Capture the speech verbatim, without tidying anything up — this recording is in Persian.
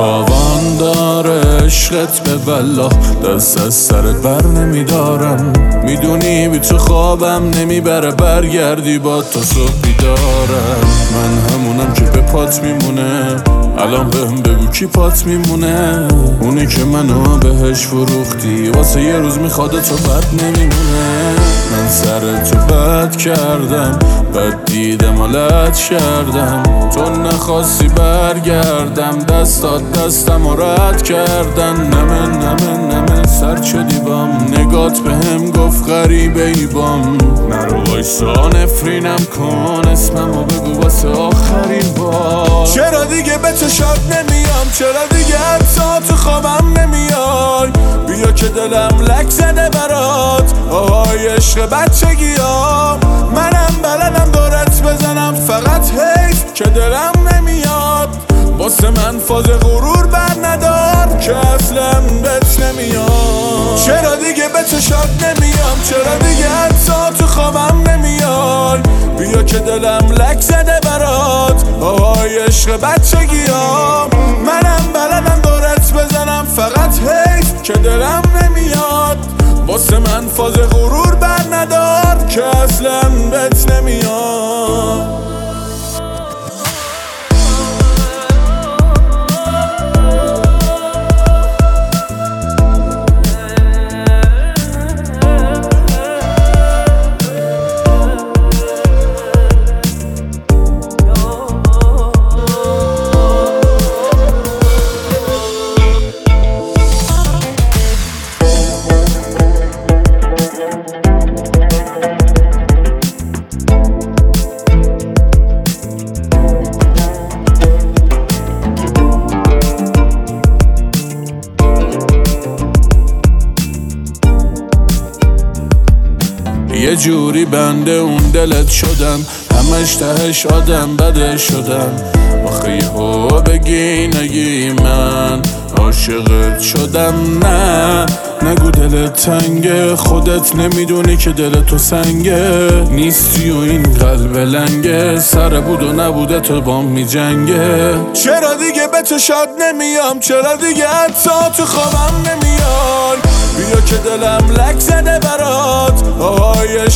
تاوان داره عشقت به والله، دست از سرت بر نمیدارم. میدونی بی تو خوابم نمیبره، برگردی با تو صبح بیدارم. من همونم که به پات میمونه، الان بهم بگو کی پات میمونه؟ اونی که منو بهش فروختی، واسه یه روز میخواد تو بد نمیمونه. من سر تو بد کردم، بد دیدم و لد کردم. تو نخواستی برگردم، دستات دستم و رد کردن. نمه نمه نمه سر شدی بام، نگات بهم گفت غریبه ای بام. نرو وایسا نفرینم کن، اسممو بگو واسه آخرین بار. چرا دیگه به تو شاد نمیام؟ چرا دیگه حتی تو خوابم نمیای؟ بیا که دلم لک زده برات، آهای عشق بچگی ها. منم بلدم دورت بزنم، فقط حیف که دلم نمیاد. واسه من فاز غرور بر ندار که اصلا بهت نمیاد. چرا دیگه به تو شاد نمیام؟ چرا دیگه حتی تو خوابم نمیای؟ بیا که دلم لک زده برات، آهای عشق بچگی ها. منم بلدم دورت بزنم، فقط حیف که دلم نمیاد. واسه من فاز غرور بر ندار که اصلا بهت نمیاد. یه جوری بنده اون دلت شدم، همش تهش آدم بده شدم. آخه یهو بگی نگی من عاشقت شدم. نه نگو دلت تنگه، خودت نمیدونی که دل تو سنگه. نیستی و این قلب لنگه، سر بود و نبوده تو بام می جنگه. چرا دیگه به تو شاد نمیام؟ چرا دیگه حتی تو خوابم نمیای؟ بیا که دلم لک زده برات، آهای